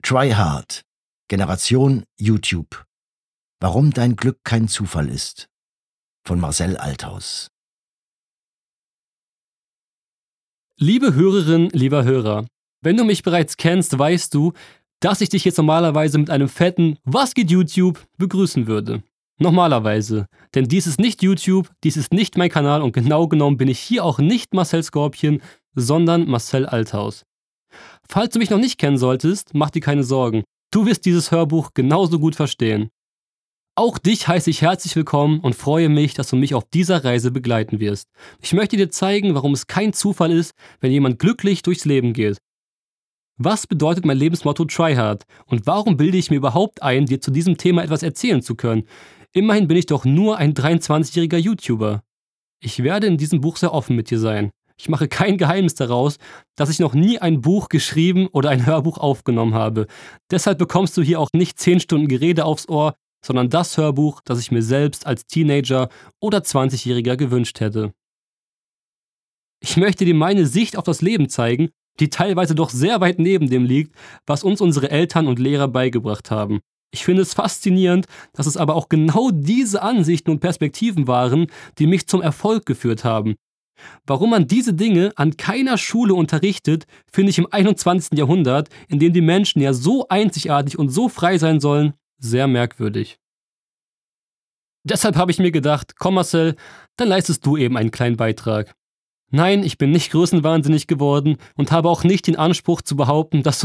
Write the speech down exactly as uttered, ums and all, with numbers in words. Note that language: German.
Try Hard. Generation YouTube. Warum dein Glück kein Zufall ist. Von Marcel Althaus. Liebe Hörerin, lieber Hörer, wenn du mich bereits kennst, weißt du, dass ich dich jetzt normalerweise mit einem fetten "Was geht YouTube?" begrüßen würde. Normalerweise. Denn dies ist nicht YouTube, dies ist nicht mein Kanal und genau genommen bin ich hier auch nicht Marcel Scorpion, sondern Marcel Althaus. Falls du mich noch nicht kennen solltest, mach dir keine Sorgen. Du wirst dieses Hörbuch genauso gut verstehen. Auch dich heiße ich herzlich willkommen und freue mich, dass du mich auf dieser Reise begleiten wirst. Ich möchte dir zeigen, warum es kein Zufall ist, wenn jemand glücklich durchs Leben geht. Was bedeutet mein Lebensmotto Try Hard und warum bilde ich mir überhaupt ein, dir zu diesem Thema etwas erzählen zu können? Immerhin bin ich doch nur ein dreiundzwanzigjähriger YouTuber. Ich werde in diesem Buch sehr offen mit dir sein. Ich mache kein Geheimnis daraus, dass ich noch nie ein Buch geschrieben oder ein Hörbuch aufgenommen habe. Deshalb bekommst du hier auch nicht zehn Stunden Gerede aufs Ohr, sondern das Hörbuch, das ich mir selbst als Teenager oder zwanzigjähriger gewünscht hätte. Ich möchte dir meine Sicht auf das Leben zeigen, die teilweise doch sehr weit neben dem liegt, was uns unsere Eltern und Lehrer beigebracht haben. Ich finde es faszinierend, dass es aber auch genau diese Ansichten und Perspektiven waren, die mich zum Erfolg geführt haben. Warum man diese Dinge an keiner Schule unterrichtet, finde ich im einundzwanzigsten Jahrhundert, in dem die Menschen ja so einzigartig und so frei sein sollen, sehr merkwürdig. Deshalb habe ich mir gedacht, komm Marcel, dann leistest du eben einen kleinen Beitrag. Nein, ich bin nicht größenwahnsinnig geworden und habe auch nicht den Anspruch zu behaupten, dass du